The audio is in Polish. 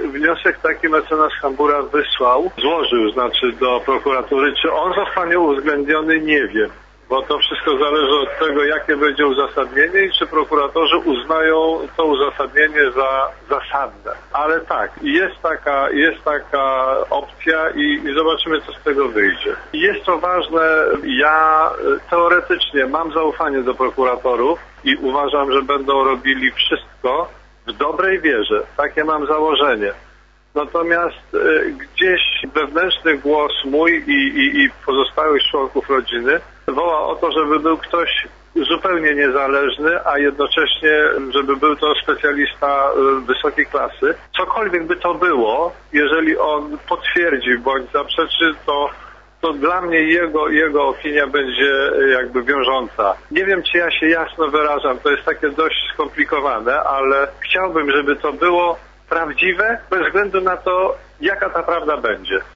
wniosek taki mecenas Hambura złożył do prokuratury. Czy on zostanie uwzględniony, nie wiem. Bo to wszystko zależy od tego, jakie będzie uzasadnienie i czy prokuratorzy uznają to uzasadnienie za zasadne. Ale tak, jest taka opcja i zobaczymy, co z tego wyjdzie. Jest to ważne. Ja teoretycznie mam zaufanie do prokuratorów i uważam, że będą robili wszystko w dobrej wierze. Takie mam założenie. Natomiast gdzieś wewnętrzny głos mój i pozostałych członków rodziny woła o to, żeby był ktoś zupełnie niezależny, a jednocześnie, żeby był to specjalista wysokiej klasy. Cokolwiek by to było, jeżeli on potwierdzi bądź zaprzeczy, to dla mnie jego opinia będzie jakby wiążąca. Nie wiem, czy ja się jasno wyrażam, to jest takie dość skomplikowane, ale chciałbym, żeby to było prawdziwe, bez względu na to, jaka ta prawda będzie.